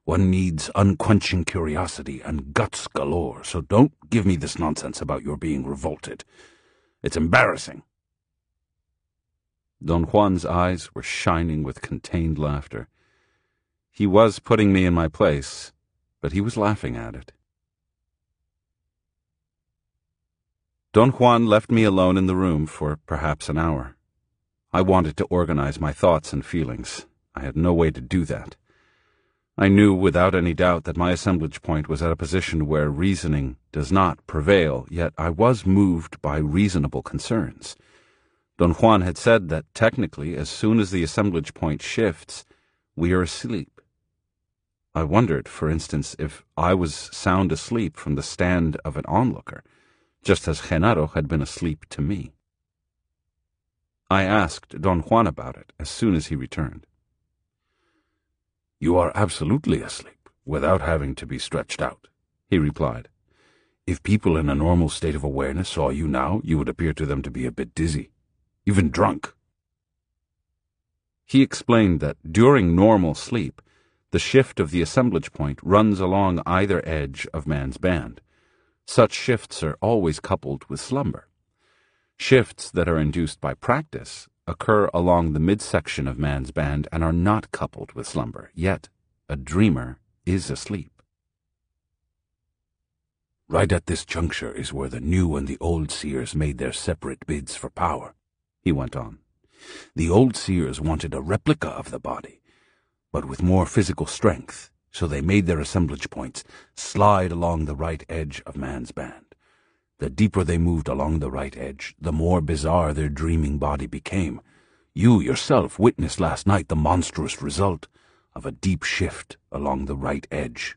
One needs unquenching curiosity and guts galore, so don't give me this nonsense about your being revolted. It's embarrassing." Don Juan's eyes were shining with contained laughter. He was putting me in my place, but he was laughing at it. Don Juan left me alone in the room for perhaps an hour. I wanted to organize my thoughts and feelings. I had no way to do that. I knew without any doubt that my assemblage point was at a position where reasoning does not prevail, yet I was moved by reasonable concerns. Don Juan had said that technically, as soon as the assemblage point shifts, we are asleep. I wondered, for instance, if I was sound asleep from the stand of an onlooker, just as Genaro had been asleep to me. I asked Don Juan about it as soon as he returned. "You are absolutely asleep, without having to be stretched out," he replied. "If people in a normal state of awareness saw you now, you would appear to them to be a bit dizzy, even drunk." He explained that during normal sleep, the shift of the assemblage point runs along either edge of man's band. Such shifts are always coupled with slumber. Shifts that are induced by practice occur along the midsection of man's band and are not coupled with slumber, yet a dreamer is asleep. "Right at this juncture is where the new and the old seers made their separate bids for power," he went on. "The old seers wanted a replica of the body, but with more physical strength, so they made their assemblage points slide along the right edge of man's band. The deeper they moved along the right edge, the more bizarre their dreaming body became. You yourself witnessed last night the monstrous result of a deep shift along the right edge."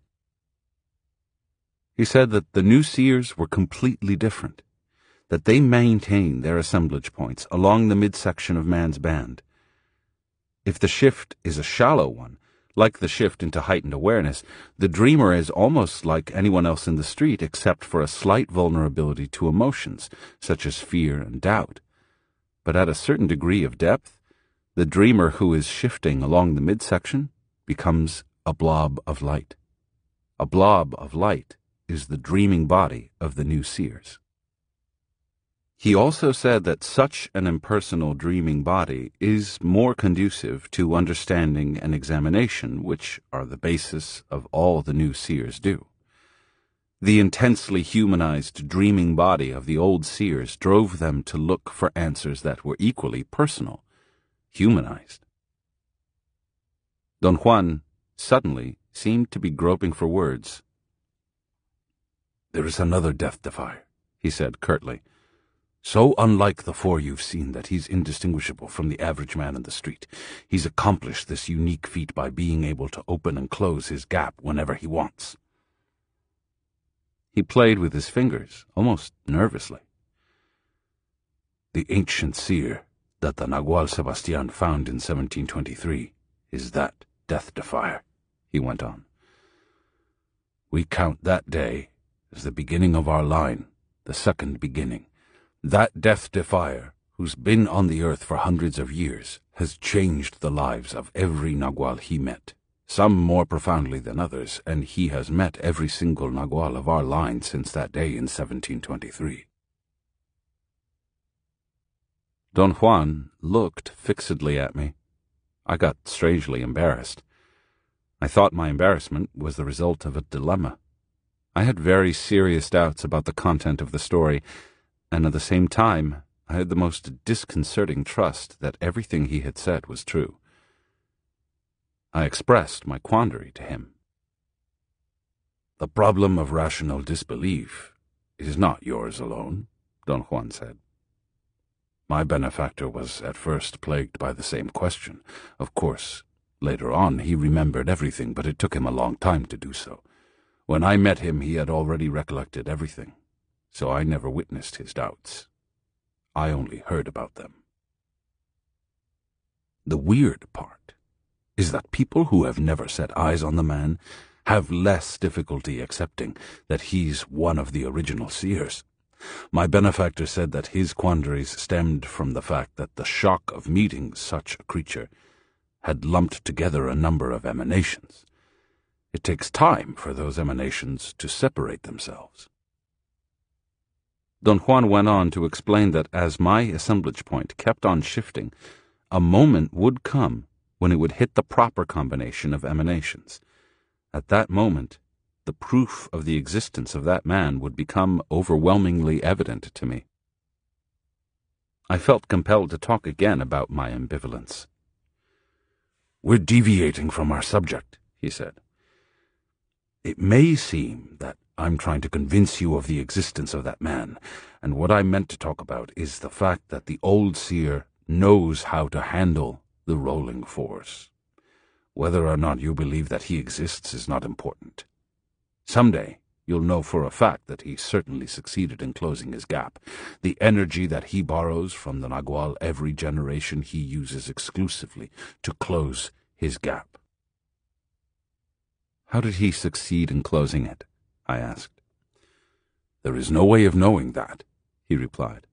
He said that the new seers were completely different, that they maintain their assemblage points along the midsection of man's band. If the shift is a shallow one, like the shift into heightened awareness, the dreamer is almost like anyone else in the street except for a slight vulnerability to emotions, such as fear and doubt. But at a certain degree of depth, the dreamer who is shifting along the midsection becomes a blob of light. A blob of light is the dreaming body of the new seers. He also said that such an impersonal dreaming body is more conducive to understanding and examination, which are the basis of all the new seers do. The intensely humanized dreaming body of the old seers drove them to look for answers that were equally personal, humanized. Don Juan suddenly seemed to be groping for words. "There is another death defier," he said curtly. "So unlike the four you've seen that he's indistinguishable from the average man in the street. He's accomplished this unique feat by being able to open and close his gap whenever he wants." He played with his fingers, almost nervously. "The ancient seer that the Nagual Sebastian found in 1723 is that death defier," he went on. "We count that day as the beginning of our line, the second beginning. That death defier, who's been on the earth for hundreds of years, has changed the lives of every Nagual he met, some more profoundly than others, and he has met every single Nagual of our line since that day in 1723. Don Juan looked fixedly at me. I got strangely embarrassed. I thought my embarrassment was the result of a dilemma. I had very serious doubts about the content of the story, and at the same time, I had the most disconcerting trust that everything he had said was true. I expressed my quandary to him. "The problem of rational disbelief is not yours alone," Don Juan said. "My benefactor was at first plagued by the same question. Of course, later on he remembered everything, but it took him a long time to do so. When I met him, he had already recollected everything, so I never witnessed his doubts. I only heard about them. The weird part is that people who have never set eyes on the man have less difficulty accepting that he's one of the original seers. My benefactor said that his quandaries stemmed from the fact that the shock of meeting such a creature had lumped together a number of emanations. It takes time for those emanations to separate themselves. Don Juan went on to explain that as my assemblage point kept on shifting, a moment would come when it would hit the proper combination of emanations. At that moment, the proof of the existence of that man would become overwhelmingly evident to me. I felt compelled to talk again about my ambivalence. "We're deviating from our subject," he said. "It may seem that I'm trying to convince you of the existence of that man, and what I meant to talk about is the fact that the old seer knows how to handle the rolling force. Whether or not you believe that he exists is not important. Someday, you'll know for a fact that he certainly succeeded in closing his gap. The energy that he borrows from the Nagual every generation he uses exclusively to close his gap." "How did he succeed in closing it?" I asked. "There is no way of knowing that," he replied.